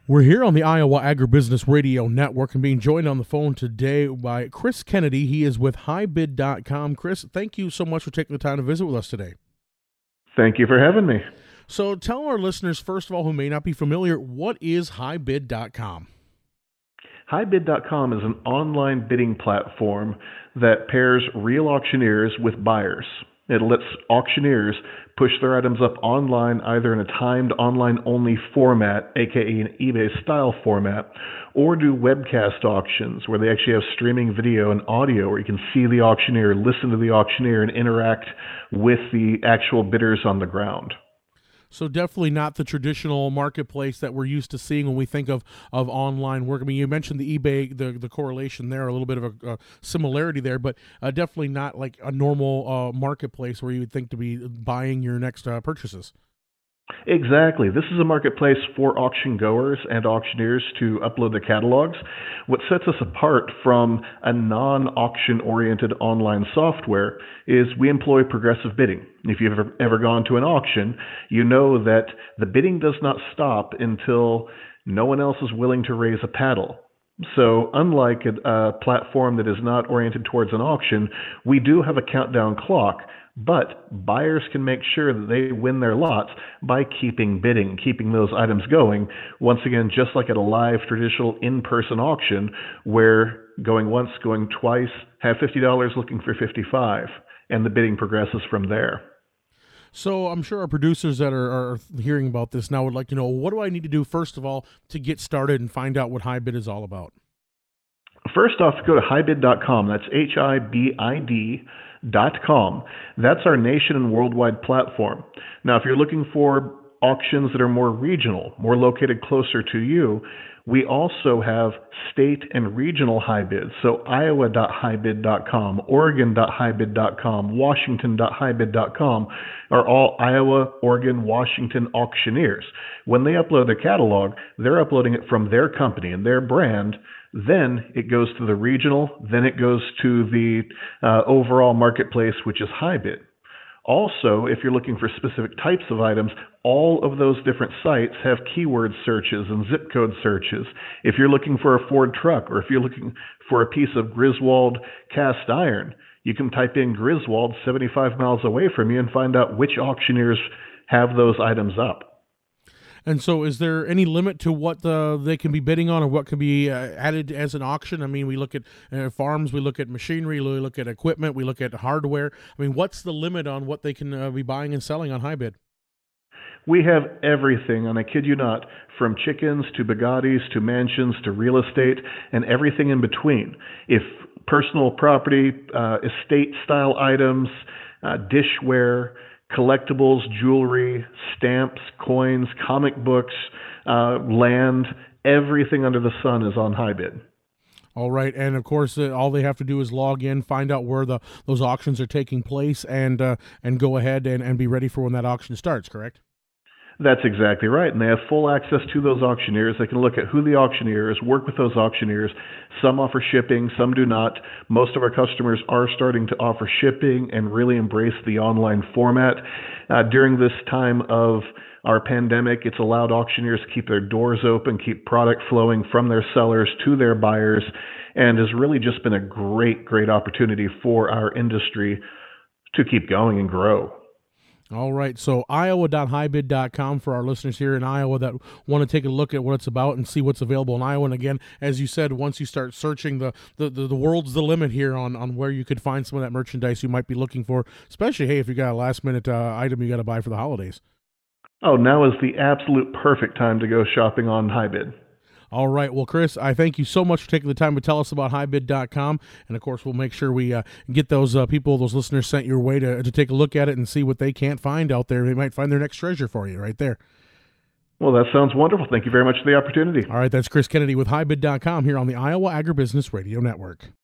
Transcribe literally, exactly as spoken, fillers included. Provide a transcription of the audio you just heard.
We're here on the Iowa Agribusiness Radio Network and being joined on the phone today by Chris Kennedy. He is with High Bid dot com. Chris, thank you so much for taking the time to visit with us today. Thank you for having me. So tell our listeners, first of all, who may not be familiar, what is High Bid dot com? High Bid dot com is an online bidding platform that pairs real auctioneers with buyers. It lets auctioneers push their items up online either in a timed online-only format, aka an eBay-style format, or do webcast auctions where they actually have streaming video and audio where you can see the auctioneer, listen to the auctioneer, and interact with the actual bidders on the ground. So definitely not the traditional marketplace that we're used to seeing when we think of, of online work. I mean, you mentioned the eBay, the, the correlation there, a little bit of a, a similarity there, but uh, definitely not like a normal uh, marketplace where you would think to be buying your next uh, purchases. Exactly. This is a marketplace for auction goers and auctioneers to upload their catalogs. What sets us apart from a non-auction oriented online software is we employ progressive bidding. If you've ever, ever gone to an auction, you know that the bidding does not stop until no one else is willing to raise a paddle. So unlike a, a platform that is not oriented towards an auction, we do have a countdown clock. But buyers can make sure that they win their lots by keeping bidding, keeping those items going. Once again, just like at a live traditional in-person auction where going once, going twice, have fifty dollars looking for fifty-five, and the bidding progresses from there. So I'm sure our producers that are, are hearing about this now would like to know, what do I need to do, first of all, to get started and find out what High Bid is all about? First off, go to High Bid dot com. That's H I B I D dot com. That's our nation and worldwide platform. Now, if you're looking for auctions that are more regional, more located closer to you, we also have state and regional high bids. So Iowa dot High Bid dot com, Oregon dot High Bid dot com, Washington dot High Bid dot com are all Iowa, Oregon, Washington auctioneers. When they upload their catalog, they're uploading it from their company and their brand. Then it goes to the regional, then it goes to the uh, overall marketplace, which is High Bid. Also, if you're looking for specific types of items, all of those different sites have keyword searches and zip code searches. If you're looking for a Ford truck, or if you're looking for a piece of Griswold cast iron, you can type in Griswold seventy-five miles away from you and find out which auctioneers have those items up. And so is there any limit to what uh, they can be bidding on or what can be uh, added as an auction? I mean, we look at uh, farms, we look at machinery, we look at equipment, we look at hardware. I mean, what's the limit on what they can uh, be buying and selling on High Bid? We have everything, and I kid you not, from chickens to Bugattis to mansions to real estate and everything in between. If personal property, uh, estate-style items, uh, dishware, collectibles, jewelry, stamps, coins, comic books, uh, land, everything under the sun is on High Bid. All right, and of course, uh, all they have to do is log in, find out where the those auctions are taking place, and uh, and go ahead and, and be ready for when that auction starts, correct? That's exactly right. And they have full access to those auctioneers. They can look at who the auctioneer is, work with those auctioneers. Some offer shipping, some do not. Most of our customers are starting to offer shipping and really embrace the online format. Uh, during this time of our pandemic, it's allowed auctioneers to keep their doors open, keep product flowing from their sellers to their buyers, and has really just been a great, great opportunity for our industry to keep going and grow. All right, so Iowa dot High Bid dot com for our listeners here in Iowa that want to take a look at what it's about and see what's available in Iowa. And again, as you said, once you start searching, the the, the, the world's the limit here on, on where you could find some of that merchandise you might be looking for, especially, hey, if you got a last-minute uh, item you got to buy for the holidays. Oh, now is the absolute perfect time to go shopping on High Bid. All right. Well, Chris, I thank you so much for taking the time to tell us about High Bid dot com. And, of course, we'll make sure we uh, get those uh, people, those listeners sent your way to, to take a look at it and see what they can't find out there. They might find their next treasure for you right there. Well, that sounds wonderful. Thank you very much for the opportunity. All right. That's Chris Kennedy with High Bid dot com here on the Iowa Agribusiness Radio Network.